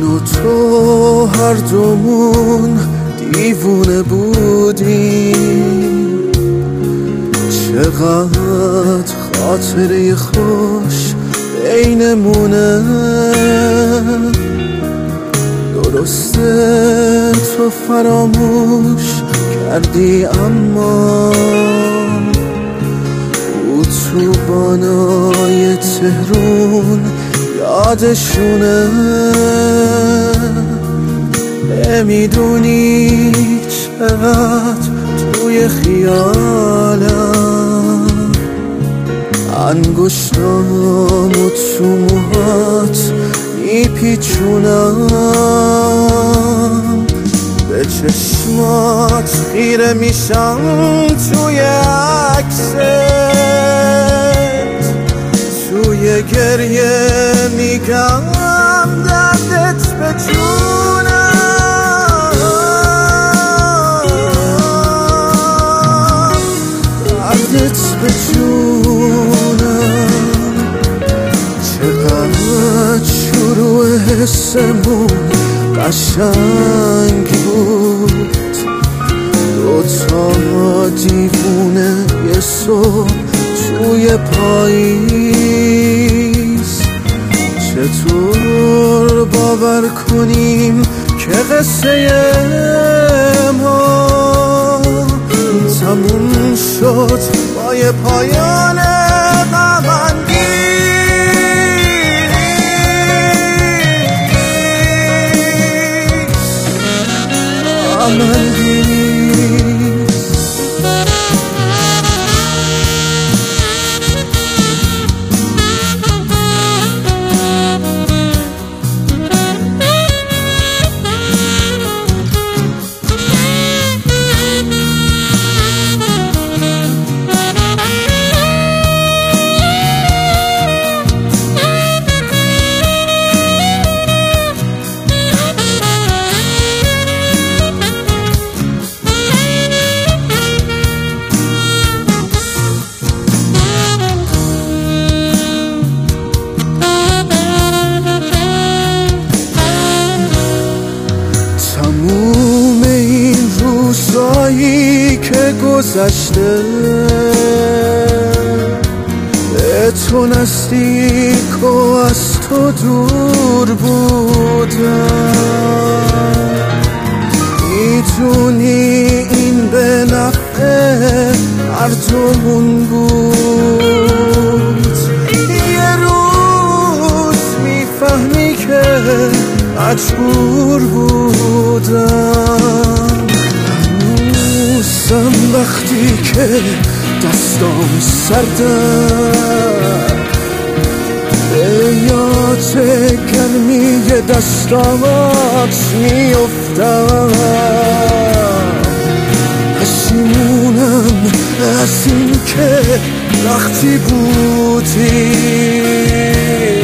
من و تو هر دومون دیوونه بودیم، چقدر خاطره خوش بینمونه. درسته تو فراموش کردی اما او تو بانای تهرون یادشونه. نمیدونی چقدر توی خیالم انگشتام و تو موهات میپیچونم. به چشمات خیره میشم توی عکست، توی گریه میگم دردت به جونم، دردت به جونم. چقدر شروع حسمون قشنگ بود، دوتا دیوونه یه صبح توی پاییز. چطور باور کنیم که قصه ما تموم شد با یه پایان غم‌انگیز. تموم این روزایی که گذشته به تو نزدیک و از تو دور بودم. میدونی این به نفع هر دومون بود. یه روز میفهمی که مجبور بودم. هنوزم وقتی که دستام سردم به یاد گرمی دستامات میافتم. پشیمونم از این که وقتی بودی